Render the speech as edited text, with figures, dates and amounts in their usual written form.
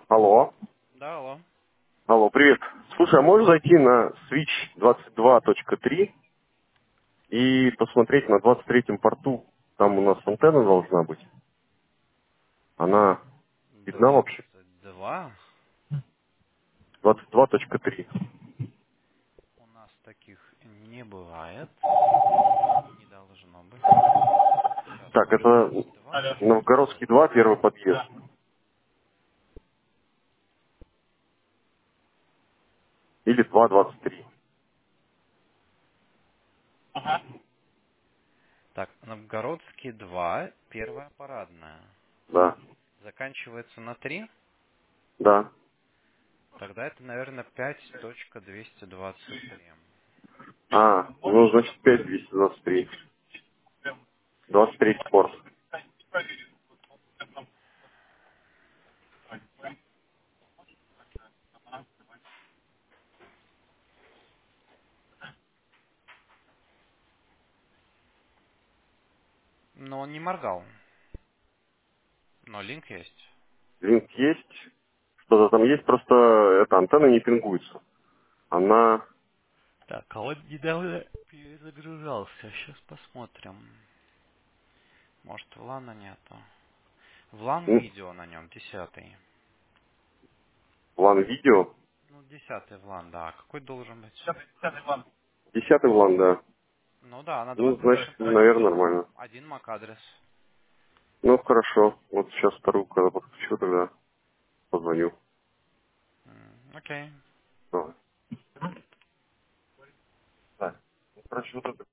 Алло. Да, алло. Алло, привет. Слушай, а можешь зайти на Switch 22.3 и посмотреть на 23-м порту? Там у нас антенна должна быть. Она видна вообще? 22. 22.3. У нас таких не бывает. Не должно быть. Сейчас, Так, это 22. Новгородский 2, первый подъезд. Или 2.23. Так, Новгородский 2, первая парадная. Да. Заканчивается на 3. Да. Тогда это, наверное, 5.223. Ну, значит, 5.223. 23 порт. Но он не моргал. Но линк есть. Линк есть. Что-то там есть, просто эта антенна не пингуется. Она... Так, а он недавно перезагружался. Сейчас посмотрим. Может, влана нету. Влан Ну, видео на нем, 10. план видео. Ну, 10 влан, да. Какой должен быть? 10-й план, да. Ну да, на Ну, 23 значит, наверное, нормально. один MAC адрес. Ну, хорошо. Вот сейчас вторую, когда подключу, тогда позвоню. Окей. Давай. Так. Ну, короче, вот это